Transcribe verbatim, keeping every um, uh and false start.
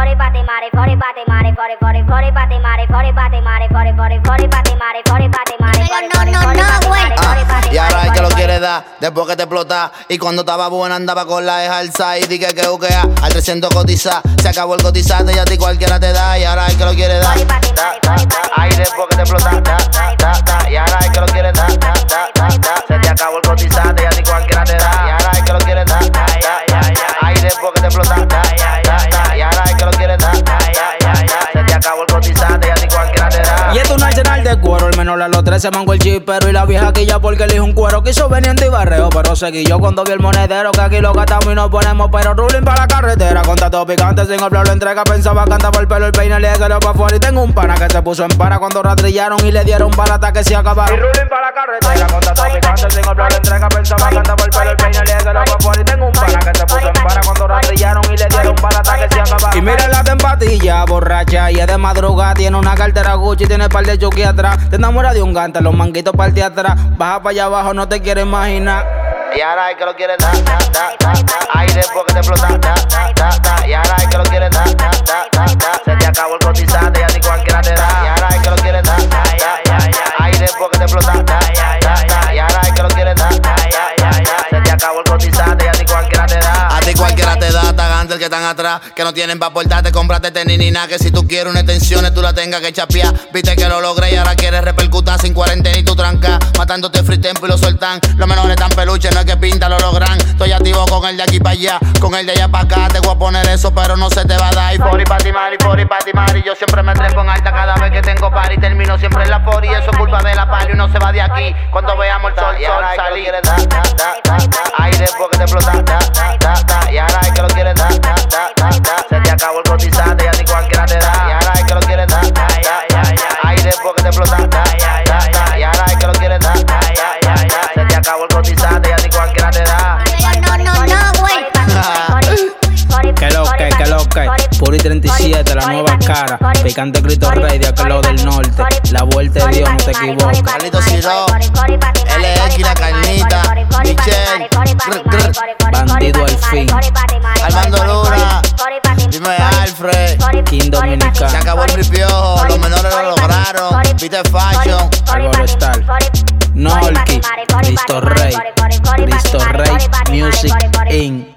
Forty pati mare, forty pati mare, forty forty forty pati mare, forty pati mare, forty forty forty pati mare, forty pati mare, forty No, no, forty no, pati güey. mare, Ah, forty pati y ahora mare, es que lo forty quiere dar después que te explota. Y cuando estaba buena andaba con la ejalza y dije que buquea al trescientos cotizar. Se acabó el cotizante y a ti cualquiera te da. Y ahora es que lo quiere dar. Da, da, da. Ahí después que te explota. Da, da, da, da. Y ahora es que lo quiere dar. Da, da, da, da. Se te acabó el cotizante y a ti cualquiera te da. Y ahora es que lo quiere dar. Da, da, da. Ahí después que te explota. Da, da, da. Y ahora es que lo quiere dar. Da, da, da. Se te acabó el cotizante y a ti cualquiera te da. Y esto es un arsenal de cuero, el menor a los trece mango el chipero. Y la vieja quilla porque elijo un cuero. Quiso veniente y barreo, pero seguí yo cuando vi el monedero. Que aquí lo gastamos y nos ponemos, pero ruling para la carretera. Con tato picante, sin hablar lo entrega. Pensaba que andaba el pelo, el peine, le que lo pa' afuera. Y tengo un pana que se puso en para cuando rastrillaron y le dieron balata que se acabaron. Y ruling para la carretera, con tato picante, sin hablar lo entrega. Pensaba que andaba el pelo, el peine, le que lo pa' afuera. Y tengo un pana que se puso en para cuando rastrillaron y le dieron balata que se acabaron. Y mira la tempatilla, borracha y es de madrugada. Tiene una cartera Gucci, tiene par de chuki atrás. Te enamoras de un gante, los manguitos parte atrás. Baja para allá abajo, no te quieres imaginar. Y ahora es que lo quiere dar, da, da, da, da. Ahí después que te explota, da, da, da, da. Y ahora es que lo quiere dar, da, da, da, da. Se te acabó el cotizante y a ti cualquiera te da. Y ahora es que lo quiere dar, da, da, da, da. Ahí después que te explota, da, da, da, da. Y ahora es que lo quiere dar, da, da, da, da. Se te acabó el cotizante y a ti cualquiera te da. A ti cualquiera te da, tagando el que están atrás. Que no tienen pa' aportarte, cómprate tenis ni nada. Que si tú quieres una extensión, tú la tengas que chapear. Viste que lo logré y ahora quieres repercutar sin cuarentena y tu tranca. Matándote free tempo y lo sueltan. Los menores tan peluches, no es que pinta, lo logran. Estoy activo con el de aquí para allá, con el de allá para acá. Te voy a poner eso, pero no se te va a dar. Y forty pa' ti mari, forty pa' ti mari. Yo siempre me trepo en alta cada vez que tengo party. Termino siempre en la forty, eso es culpa de la pali. Uno se va de aquí cuando veamos el sol, sol salir. Da, da, da, da, da. Ahí después que te explota, da, da, da, da. Y ahora es que lo quieres dar, da, da, da, da. Se te acabó el cotizante y a ti cualquiera te da. Y ahora es que lo quieres dar, da, da, da, da. Ahí después que te explota, da, da, da, da. Y ahora es que lo quieres dar, da, da, da, da. Se te acabó el cotizante y a ti cualquiera te da. No, no, no, güey. Que lo que, que lo que. Puri treinta y siete, la nueva cara. Picante Cristo Rey, de aquel lado del norte. La vuelta de Dios, no te equivoques. Carlito Ciro, L X, la carnita, Michelle, grr, grr. Bandido al fin. Armando Luna, dime Alfred. King Se Dominicano. acabó el ripiojo, los menores lo lograron. Viste Fashion. Álvaro Star. Norky. Cristo Rey. Cristo Rey Music Inc